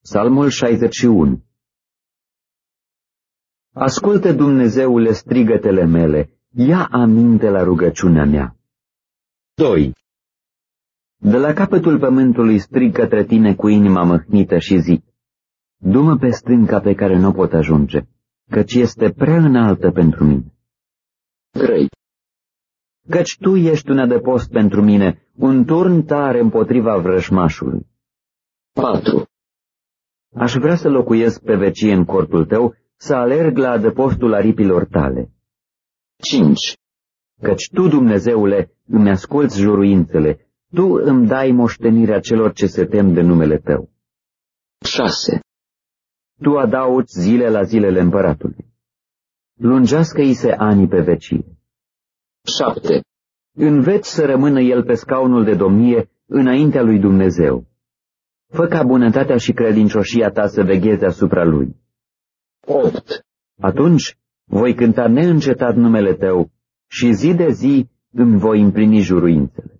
Psalmul 61. Ascultă, Dumnezeule, strigătele mele, ia aminte la rugăciunea mea. 2. De la capătul pământului strig către tine cu inima măhnită și zic, du-mă pe stânca pe care nu pot ajunge, căci este prea înaltă pentru mine. 3. Căci tu ești un adăpost pentru mine, un turn tare împotriva vrăjmașului. 4. Aș vrea să locuiesc pe vecie în cortul tău, să alerg la adăpostul aripilor tale. 5. Căci tu, Dumnezeule, îmi asculți juruințele, tu îmi dai moștenirea celor ce se tem de numele tău. 6. Tu adaugi zile la zilele împăratului. Lungească-i se anii pe vecie. 7. Înveți să rămână el pe scaunul de domnie înaintea lui Dumnezeu. Fă ca bunătatea și credincioșia ta să vegheze asupra lui. 8. Atunci voi cânta neîncetat numele tău și zi de zi îmi voi împlini juruințele.